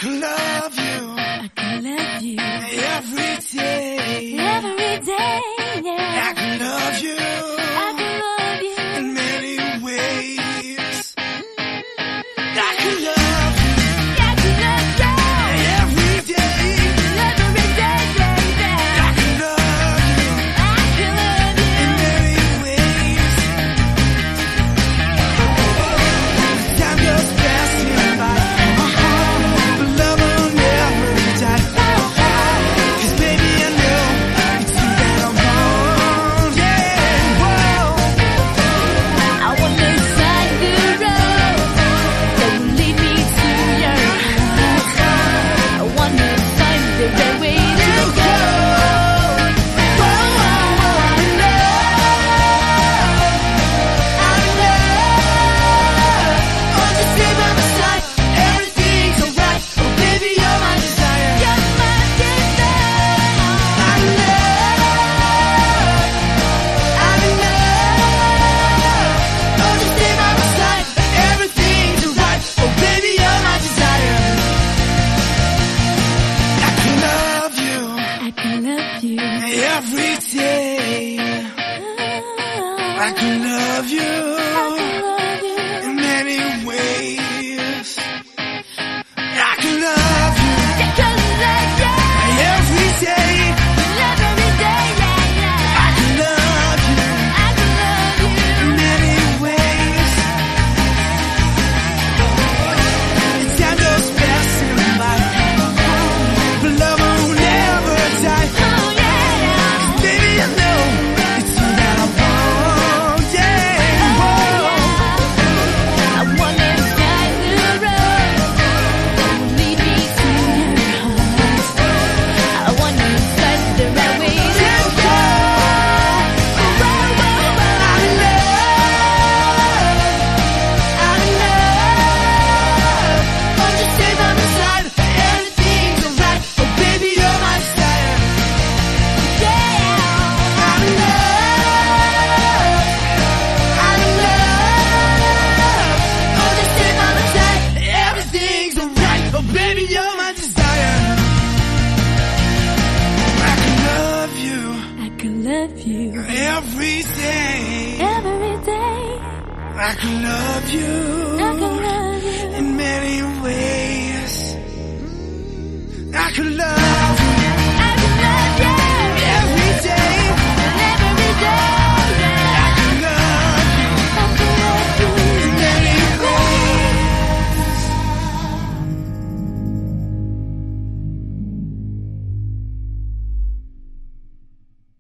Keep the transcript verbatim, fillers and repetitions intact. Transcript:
could love you. I could love you. Every day. Every day, yeah. I could love you. I could love you. In many ways. I could love you. I could love you. Every day. Every day, baby. I could love you. I could love you. In many ways. Time goes passing by. But love will never die. 'Cause baby I know it's you that I want. Yeah, whoa. I wanna find the road that will lead me to your heart. I wanna find the right way to go. Whoa, whoa, whoa, I know, I know. Oh, just stay by my side. Everything's alright. Oh, baby, you're my desire. You're my desire. I know, I know. Oh, just stay by my side. Everything's alright. Oh, baby, you're my desire. I can love you I can love you. every day. I can love you I can love you. in many ways. I can love you I can love you. every day. Love every day, yeah, yeah. I can love you I can love you. in many ways. Time goes passing by, but love will never die. Oh, yeah. Baby, I know it's you that I want. Yeah, whoa. I wanna find the road that will lead me to your heart. I wanna find the right way to go. Whoa, whoa, whoa. I know, I know. Oh, just stay by my side. Everything's alright. Oh, baby, you're my desire. Yeah. I know, I know. Oh, just stay by my side. Everything's alright. Oh, baby, you're my desire. I can love you I can love you every day. every day. I can love you I can love you. in many ways.